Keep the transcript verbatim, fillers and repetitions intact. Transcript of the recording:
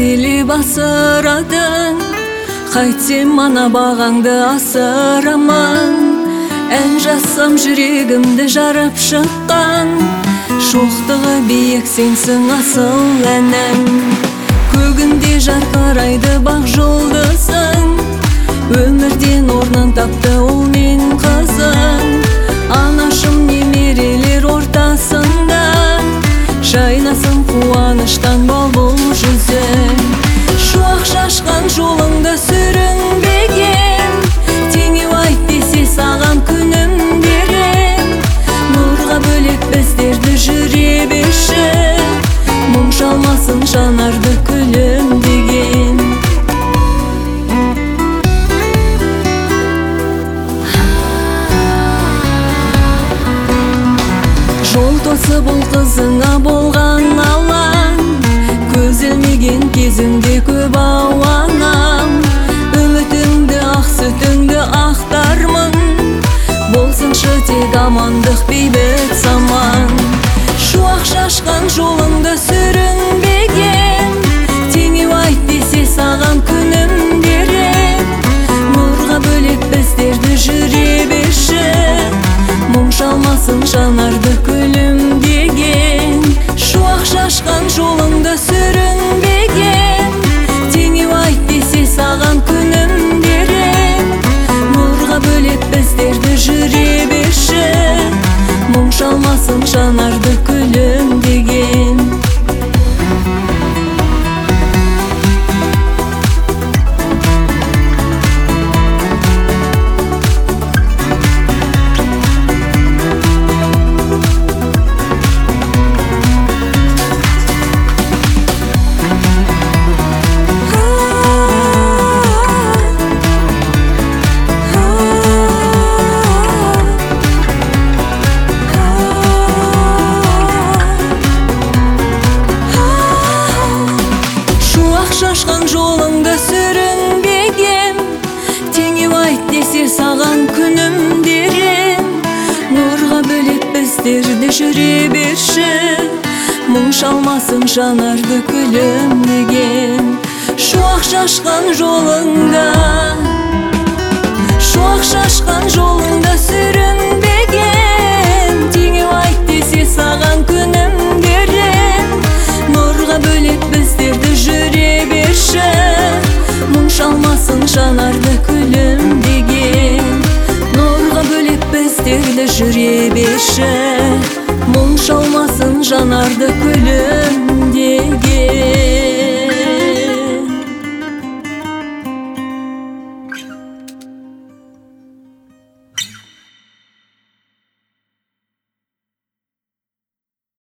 біліп асырадың, қайтсем ана бағаңды асыраман. Ән жазсам жүрегімді жарып шыққан, шоқтығы биік сенсің асыл әнім. Көгінде жарқырайды бақ жұлдызың, өмірден орнын тапты ол мен қызың. Анашым немерелер ортасында, жайнасын қуаныштан бол-бұл жүзің. Шуақ шашқан жолыңды сүрінбеген, теңеу айт десе саған күнім берем. Нұрға бөлеп біздерді жүре берші, мұң шалмасын жанарды күлім деген. Жол тосы бұл қызыңа болған алаң, көз ілмеген кезіңде көп ауанам. Үмітіңді ақ сүтіңді ақтармын, болсыншы тек амандық бейбіт заман. Шуақ шашқан жолыңды сүрінбеген, теңеу айт десе саған күнім берем. Нұрға бөлеп біздерді жүре берші, мұң шалмасын жанарды күлім деген. Шуақ шашқан жолыңды сүрінбеген, теңеу айт десе саған күнім берем. Нұрға бөлеп біздерді жүре берші, мұң шалмасын жанарды күлім деген. Шашқан жолыңды сүрінбеген, теңеу айт десе саған күнім берем. Нұрға бөлеп біздерді жүре берші, мұң шалмасын жанарды күлім деген. Шуақ шашқан жолыңда, шуақ шашқан жолыңда сүрінбеген, теңеу айт десе саған күнім берем. Нұрға бөлеп біздерді жүре берші, мұң шалмасын жанарды күлім деген. Нұрға бөлеп біздерді жүре берші, мұң шалмасын жанарды күлім деген.